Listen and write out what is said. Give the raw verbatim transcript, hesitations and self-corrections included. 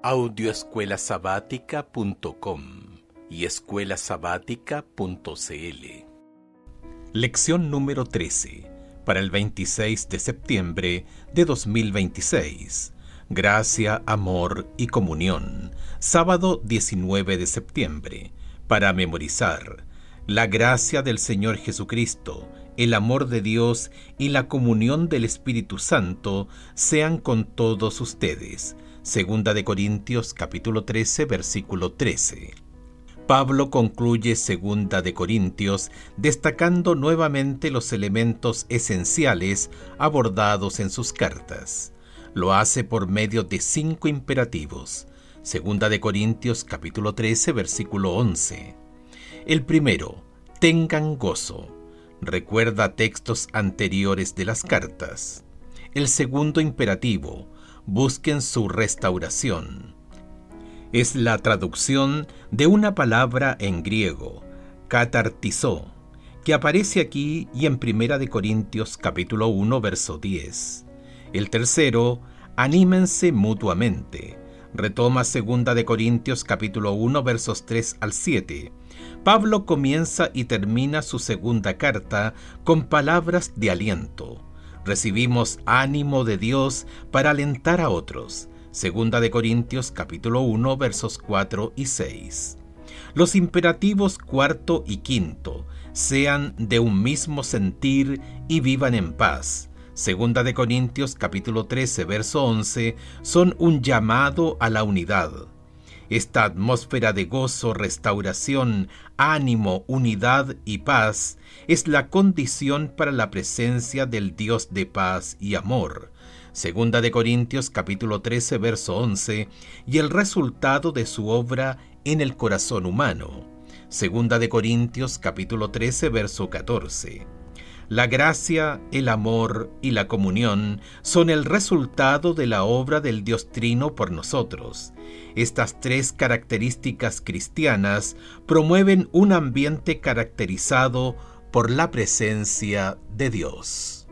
audio escuela sabática punto com y escuela sabática punto c l. Lección número trece, para el veintiséis de septiembre de dos mil veintiséis. Gracia, amor y comunión. Sábado diecinueve de septiembre. Para memorizar: la gracia del Señor Jesucristo, el amor de Dios y la comunión del Espíritu Santo sean con todos ustedes. Segunda de Corintios capítulo trece, versículo trece. Pablo concluye Segunda de Corintios destacando nuevamente los elementos esenciales abordados en sus cartas. Lo hace por medio de cinco imperativos. Segunda de Corintios capítulo trece, versículo once. El primero: tengan gozo. Recuerda textos anteriores de las cartas. El segundo imperativo: busquen su restauración. Es la traducción de una palabra en griego, katartizo, que aparece aquí y en Primera de Corintios capítulo uno, verso diez. El tercero: anímense mutuamente. Retoma Segunda de Corintios capítulo uno, versos tres al siete. Pablo comienza y termina su segunda carta con palabras de aliento. Recibimos ánimo de Dios para alentar a otros. Segunda de Corintios capítulo uno, versos cuatro y seis. Los imperativos cuarto y quinto: sean de un mismo sentir y vivan en paz. Segunda de Corintios capítulo trece, verso once, son un llamado a la unidad. Esta atmósfera de gozo, restauración, ánimo, unidad y paz es la condición para la presencia del Dios de paz y amor. Segunda de Corintios capítulo trece, verso once, y el resultado de su obra en el corazón humano. Segunda de Corintios capítulo trece, verso catorce. La gracia, el amor y la comunión son el resultado de la obra del Dios Trino por nosotros. Estas tres características cristianas promueven un ambiente caracterizado por la presencia de Dios.